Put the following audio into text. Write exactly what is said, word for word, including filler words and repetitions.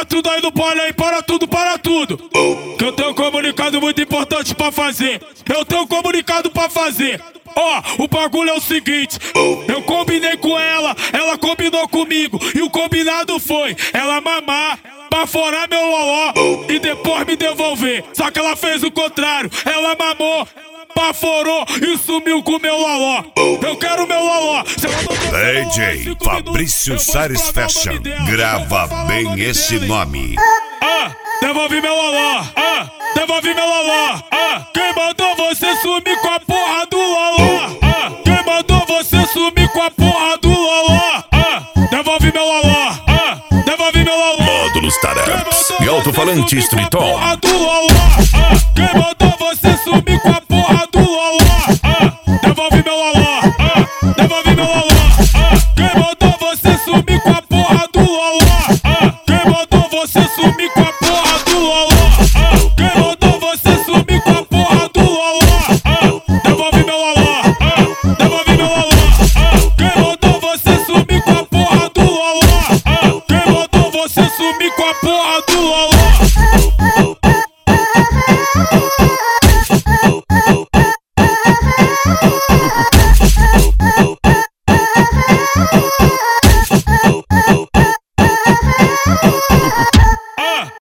tudo aí do pole aí, para tudo, para tudo. Que eu tenho um comunicado muito importante pra fazer. Eu tenho um comunicado pra fazer. Ó, oh, o bagulho é o seguinte. Eu combinei com ela, ela combinou comigo. E o combinado foi ela mamar, baforar meu loló e depois me devolver. Só que ela fez o contrário. Ela mamou, baforou e sumiu com meu loló. Eu quero meu loló. D J Fabrício Sares Fashion, grava bem esse nome. Ah, devolve meu loló. Ah, devolve meu loló. Ah, quem mandou você sumir com a porra do loló? Ah, quem mandou você sumir com a porra do loló? Ah, devolve meu loló. Ah, devolve meu loló. Módulos Tarex e alto-falante Triton. Quem mandou